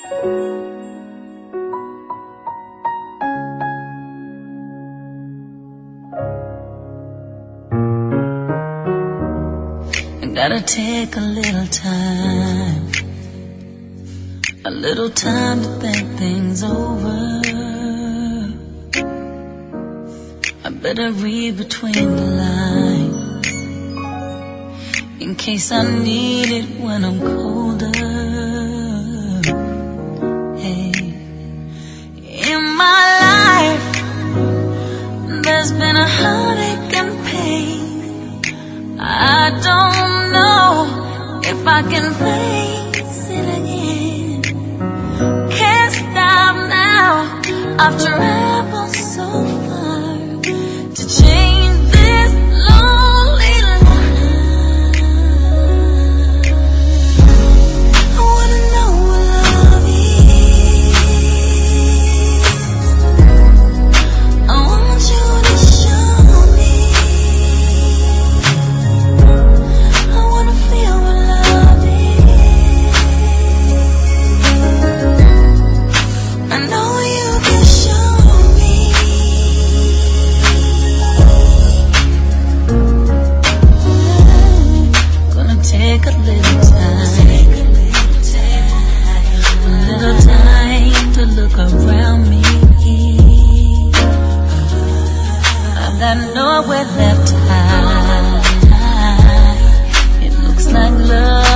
I gotta take a little time to think things over. I better read between the lines in case I need it when I'm colder. Hey, in my life there's been a heartache and pain. I don't know if I can face it again. Can't stop now. I've traveled so far to change this lonely life. I wanna know what love is. I want you to show me. I wanna feel what love is. I know you can show me. Gonna take a little time to look around me. I've got nowhere left to hide. It looks like love